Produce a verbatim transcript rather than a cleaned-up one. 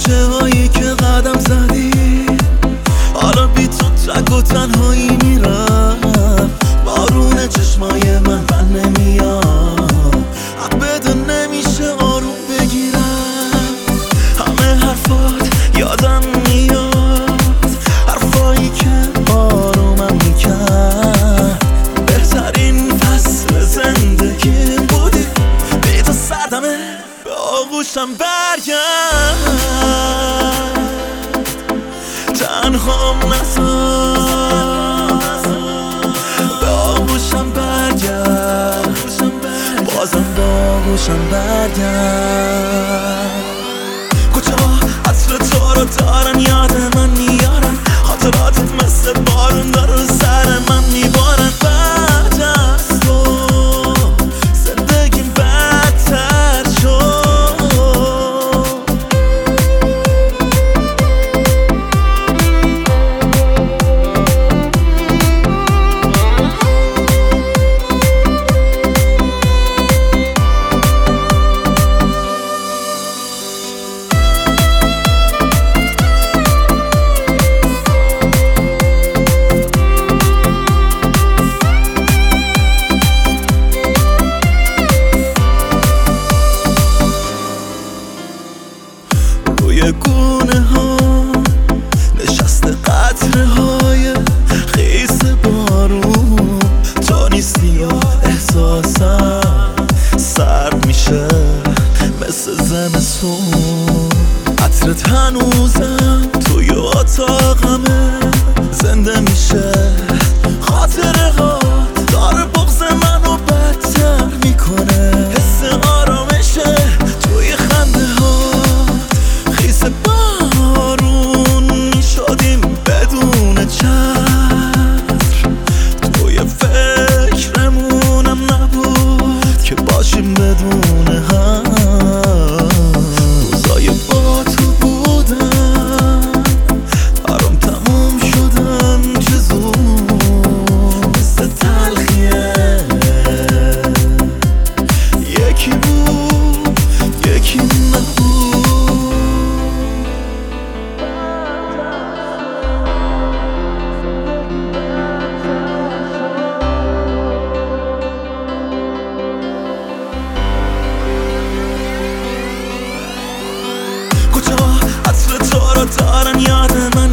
کوچه هایی که قدم زدی حالا بی تو تک و تنهایی میرم. بارون چشمای من بر نمیاد، حق بده نمیشه آروم بگیرم. همه حرفات یادم میاد، حرفایی که آرومم میکرد. بهترین فصل زندگی بودی، بی تو سردمه به آغوشم برگرد. تنهام نذار، به آغوشم برگرد. بازم به آغوشم برگرد. کوچه ها عطر تو رو دارن، یاد من میارن. خاطراتت مثل بارون داره رو سر من میبارن. بعد از تو زندگیم بدتر شد. روی گونه ها نشسته قطره های خیس بارون. تو نیستی و احساسم سرد میشه مثل زمستون. عطرت هنوزم توی اتاقمه، زنده میشه خاطره ها. داره بغض منو بدتر میکنه، حس آرامشه توی خنده ها. خیس بارون میشدیم بدون چتر، توی فکرمونم نبود که باشیم بدون هم. روزای با تو بودن برام تموم شدن چه زود. مثل تلخیه یکی بود یکی نبود. کوچه ها عطر تو رو دارن، یاد من